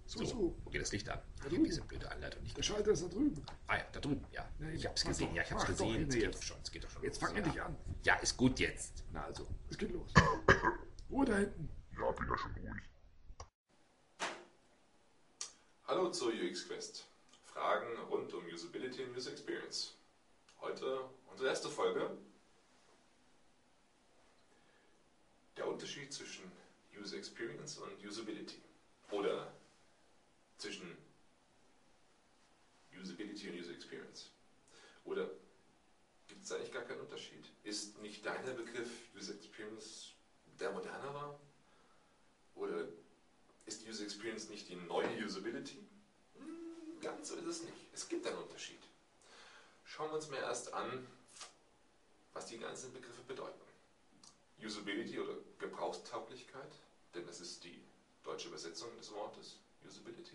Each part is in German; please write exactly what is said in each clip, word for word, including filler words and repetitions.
So, So, so. wo geht das Licht an? Da Ich habe drüben. diese blöde Anleitung nicht Der gesehen. Schalter ist da drüben. Ah ja, da drüben, ja. Nee, Ich hab's mach gesehen, doch, ja, ich hab's mach doch, gesehen. Es René, geht jetzt. doch schon, es geht doch schon. Jetzt los, fang ja. endlich an. Ja, ist gut jetzt. Na also, es geht los. Ruhe da hinten. Ja, bin ja schon ruhig. Hallo zur U X Quest. Fragen rund um Usability und User Experience. Heute unsere erste Folge. Der Unterschied zwischen User Experience und Usability. Oder zwischen Usability und User Experience. Oder gibt es eigentlich gar keinen Unterschied? Ist nicht deiner Begriff User Experience der modernere? Oder ist User Experience nicht die neue Usability? Hm, ganz so ist es nicht. Es gibt einen Unterschied. Schauen wir uns mal erst an, was die ganzen Begriffe bedeuten. Usability oder Gebrauchstauglichkeit, denn das ist die deutsche Übersetzung des Wortes Usability.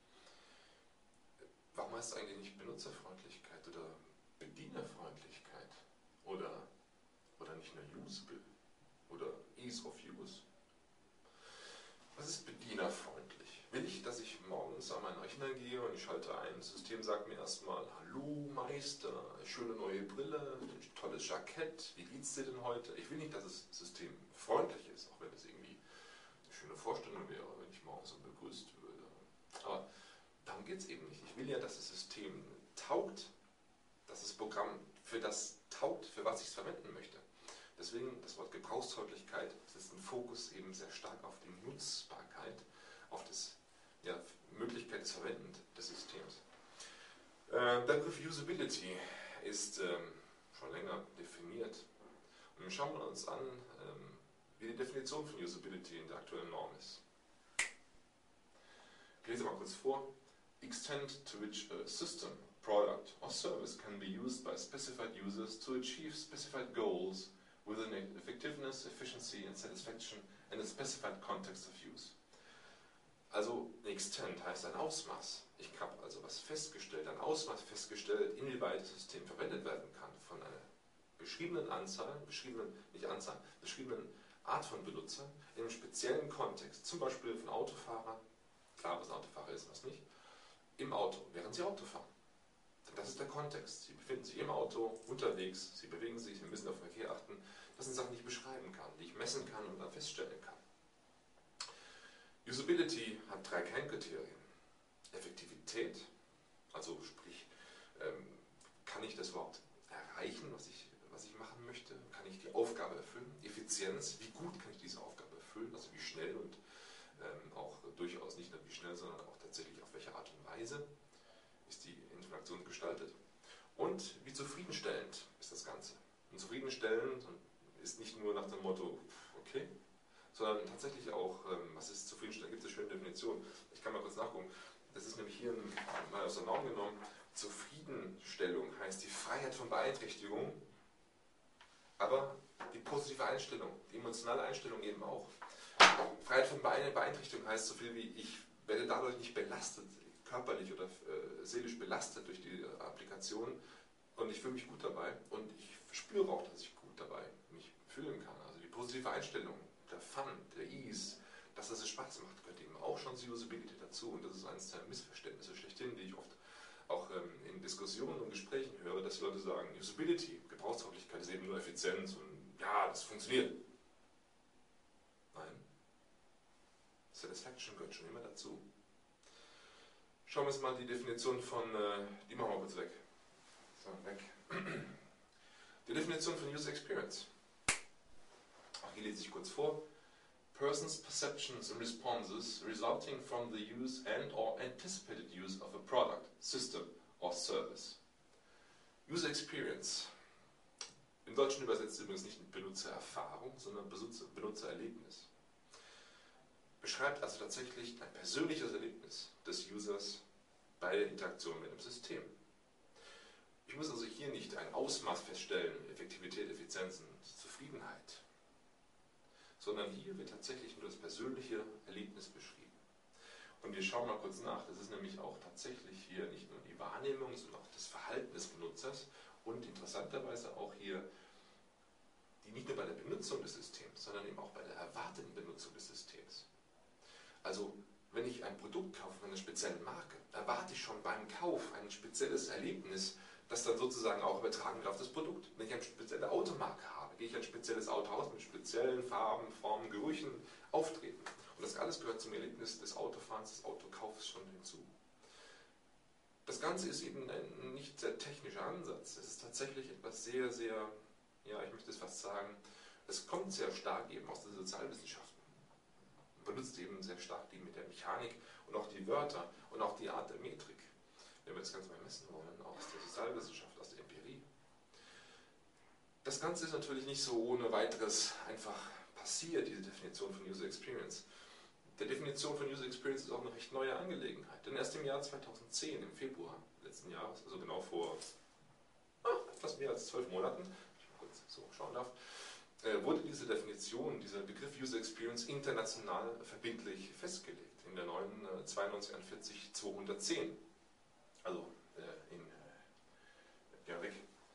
Warum heißt es eigentlich nicht Benutzerfreundlichkeit oder Bedienerfreundlichkeit oder, oder nicht nur usable oder ease of use? Was ist bedienerfreundlich? Will ich, dass ich morgens an meinen Rechner gehe und ich schalte ein, das System sagt mir erstmal, hallo Meister, schöne neue Brille, tolles Jackett, wie geht's dir denn heute? Ich will nicht, dass das System freundlich ist, auch wenn es irgendwie eine schöne Vorstellung wäre, wenn ich morgens so begrüßt würde. Aber darum geht es eben nicht. Ich will ja, dass das System taugt, dass das Programm für das taugt, für was ich es verwenden möchte. Deswegen das Wort Gebrauchstauglichkeit, das ist ein Fokus eben sehr stark auf die Nutzbarkeit, auf die ja, Möglichkeit des Verwendens des Systems. Äh, der Begriff Usability ist ähm, schon länger definiert. Und nun schauen wir uns an, ähm, wie die Definition von Usability in der aktuellen Norm ist. Ich lese mal kurz vor. Extent to which a system, product or service can be used by specified users to achieve specified goals with an effectiveness, efficiency and satisfaction in a specified context of use. Also ein Extent heißt ein Ausmaß. Ich habe also was festgestellt, ein Ausmaß festgestellt, inwieweit das System verwendet werden kann von einer beschriebenen Anzahl, beschriebenen, nicht Anzahl, beschriebenen Art von Benutzern in einem speziellen Kontext, zum Beispiel von Autofahrern, klar was ein Autofahrer ist, was nicht, im Auto, während sie Auto fahren. Denn das ist der Kontext. Sie befinden sich im Auto, unterwegs, sie bewegen sich, sie müssen auf den Verkehr achten. Das sind Sachen, die ich beschreiben kann, die ich messen kann und dann feststellen kann. Usability hat drei Kernkriterien. Effektivität, also sprich, ähm, kann ich das überhaupt erreichen, was ich, was ich machen möchte? Kann ich die Aufgabe erfüllen? Effizienz, wie gut kann ich diese Aufgabe erfüllen? Also wie schnell und ähm, auch durchaus nicht nur wie schnell, sondern auch tatsächlich auf welche Art und Weise ist die Interaktion gestaltet. Und wie zufriedenstellend ist das Ganze? Und zufriedenstellend ist nicht nur nach dem Motto, okay, sondern tatsächlich auch, ähm, was ist zufriedenstellend? Da gibt es eine schöne Definition. Ich kann mal kurz nachgucken. Das ist nämlich hier mal aus der Norm genommen. Zufriedenstellung heißt die Freiheit von Beeinträchtigung, aber die positive Einstellung, die emotionale Einstellung eben auch. Freiheit von Beeinträchtigung heißt so viel wie, ich werde dadurch nicht belastet, körperlich oder äh, seelisch belastet durch die Applikation und ich fühle mich gut dabei und ich spüre auch, dass ich gut dabei mich fühlen kann. Also die positive Einstellung, der Fun, der Ease, dass es Spaß macht, gehört eben auch schon zur Usability dazu und das ist eines der Missverständnisse schlechthin, die ich oft auch ähm, in Diskussionen und Gesprächen höre, dass Leute sagen, Usability, Gebrauchstauglichkeit ist eben nur Effizienz und ja, das funktioniert. Nein. Satisfaction gehört schon immer dazu. Schauen wir uns mal die Definition von, äh, die machen wir kurz weg. So, weg. Die Definition von User Experience. Auch hier lese ich kurz vor. Persons' perceptions and responses resulting from the use and or anticipated use of a product, system or service. User Experience. Im Deutschen übersetzt übrigens nicht Benutzererfahrung, sondern Benutzererlebnis. Beschreibt also tatsächlich ein persönliches Erlebnis des Users bei der Interaktion mit dem System. Ich muss also hier nicht ein Ausmaß feststellen, Effektivität, Effizienz und Zufriedenheit, sondern hier wird tatsächlich nur das persönliche Erlebnis beschrieben. Und wir schauen mal kurz nach, das ist nämlich auch tatsächlich hier nicht nur die Wahrnehmung, sondern auch das Verhalten des Benutzers und interessanterweise auch hier die nicht nur bei der Benutzung des Systems, sondern eben auch bei der erwarteten Benutzung des Systems. Also wenn ich ein Produkt kaufe von einer speziellen Marke, erwarte ich schon beim Kauf ein spezielles Erlebnis, das dann sozusagen auch übertragen wird auf das Produkt. Wenn ich eine spezielle Automarke habe, gehe ich ein spezielles Autohaus mit speziellen Farben, Formen, Gerüchen auftreten. Und das alles gehört zum Erlebnis des Autofahrens, des Autokaufs schon hinzu. Das Ganze ist eben ein nicht sehr technischer Ansatz. Es ist tatsächlich etwas sehr, sehr, ja, ich möchte es fast sagen, es kommt sehr stark eben aus den Sozialwissenschaften. Man benutzt eben sehr stark die mit der Mechanik und auch die Wörter und auch die Art der Metrik, wenn wir das Ganze mal messen wollen, aus der Sozialwissenschaft, aus der Empirie. Das Ganze ist natürlich nicht so ohne weiteres einfach passiert, diese Definition von User Experience. Die Definition von User Experience ist auch eine recht neue Angelegenheit. Denn erst im Jahr zweitausendzehn, im Februar letzten Jahres, also genau vor ah, etwas mehr als zwölf Monaten, wenn ich mal kurz so schauen darf, äh, wurde diese Definition, dieser Begriff User Experience international verbindlich festgelegt in der neuen äh, zweiundneunzig einundvierzig zweihundertzehn. Also äh, in äh, ja, weg.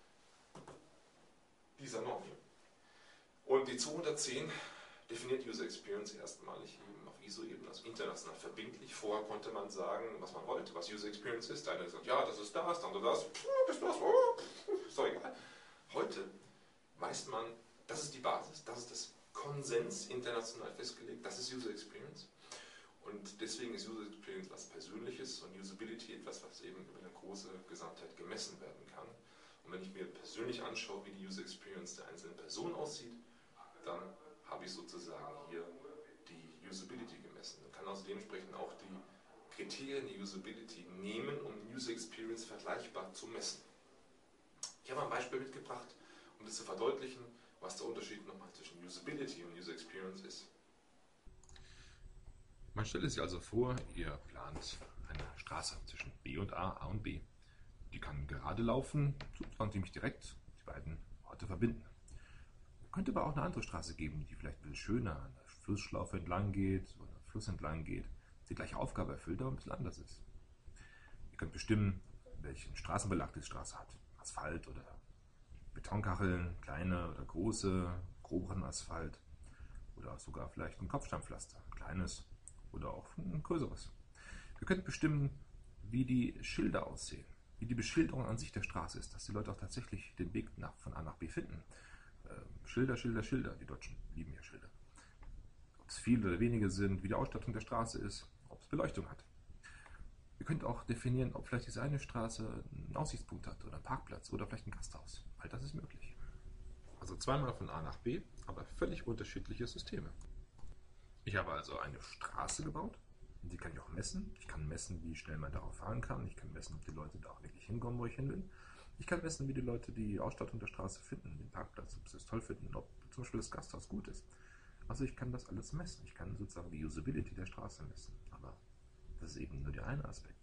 dieser Norm hier. Und die zweihundertzehn definiert User Experience erstmalig eben auf I S O-Ebene, also international verbindlich. Vorher konnte man sagen, was man wollte, was User Experience ist. Der eine sagt, ja, das ist das, der andere das, das ist das, oh, ist doch egal. Heute weiß man, das ist die Basis, das ist das Konsens international festgelegt, das ist User Experience. Und deswegen ist User Experience was Persönliches und Usability etwas, was eben über eine große Gesamtheit gemessen werden kann. Und wenn ich mir persönlich anschaue, wie die User Experience der einzelnen Person aussieht, dann habe ich sozusagen hier die Usability gemessen und kann also dementsprechend auch die Kriterien der Usability nehmen, um User Experience vergleichbar zu messen. Ich habe ein Beispiel mitgebracht, um das zu verdeutlichen, was der Unterschied nochmal zwischen Usability und User Experience ist. Man stellt sich also vor, ihr plant eine Straße zwischen B und A, A und B. Die kann gerade laufen, sozusagen ziemlich direkt die beiden Orte verbinden. Könnte aber auch eine andere Straße geben, die vielleicht ein bisschen schöner an der Flussschlaufe entlang geht oder am Fluss entlang geht, die gleiche Aufgabe erfüllt, aber ein bisschen anders ist. Ihr könnt bestimmen, welchen Straßenbelag die Straße hat. Asphalt oder Betonkacheln, kleine oder große, groberen Asphalt oder sogar vielleicht ein Kopfsteinpflaster, ein kleines oder auch ein größeres. Ihr könnt bestimmen, wie die Schilder aussehen, wie die Beschilderung an sich der Straße ist, dass die Leute auch tatsächlich den Weg nach, von A nach B finden. Schilder, Schilder, Schilder. Die Deutschen lieben ja Schilder. Ob es viele oder wenige sind, wie die Ausstattung der Straße ist, ob es Beleuchtung hat. Ihr könnt auch definieren, ob vielleicht diese eine Straße einen Aussichtspunkt hat oder einen Parkplatz oder vielleicht ein Gasthaus. All das ist möglich. Also zweimal von A nach B, aber völlig unterschiedliche Systeme. Ich habe also eine Straße gebaut, die kann ich auch messen. Ich kann messen, wie schnell man darauf fahren kann. Ich kann messen, ob die Leute da auch wirklich hinkommen, wo ich hin will. Ich kann messen, wie die Leute die Ausstattung der Straße finden, den Parkplatz, ob sie es toll finden, ob zum Beispiel das Gasthaus gut ist. Also ich kann das alles messen. Ich kann sozusagen die Usability der Straße messen. Aber das ist eben nur der eine Aspekt.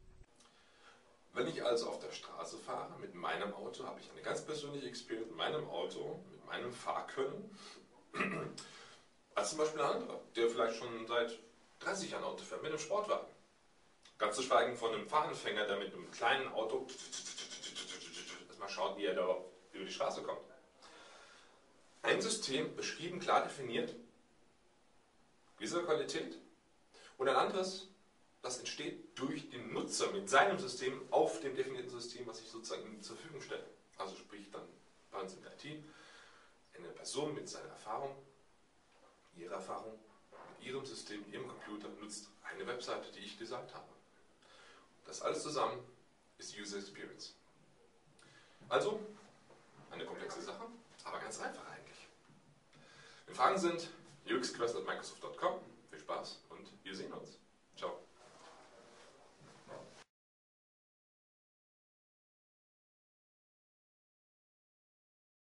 Wenn ich also auf der Straße fahre mit meinem Auto, habe ich eine ganz persönliche Experience mit meinem Auto, mit meinem Fahrkönnen, als zum Beispiel ein anderer, der vielleicht schon seit dreißig Jahren Auto fährt, mit einem Sportwagen. Ganz zu schweigen von einem Fahranfänger, der mit einem kleinen Auto mal schaut, wie er da über die Straße kommt. Ein System, beschrieben, klar definiert, dieser Qualität, und ein anderes, das entsteht durch den Nutzer mit seinem System auf dem definierten System, was ich sozusagen ihm zur Verfügung stelle. Also sprich dann bei uns in der I T, eine Person mit seiner Erfahrung, ihrer Erfahrung, mit ihrem System, mit ihrem Computer nutzt eine Webseite, die ich designt habe. Das alles zusammen ist User Experience. Also, eine komplexe Sache, aber ganz einfach eigentlich. Wenn Fragen sind, u x quest at microsoft punkt com. Viel Spaß und wir sehen uns.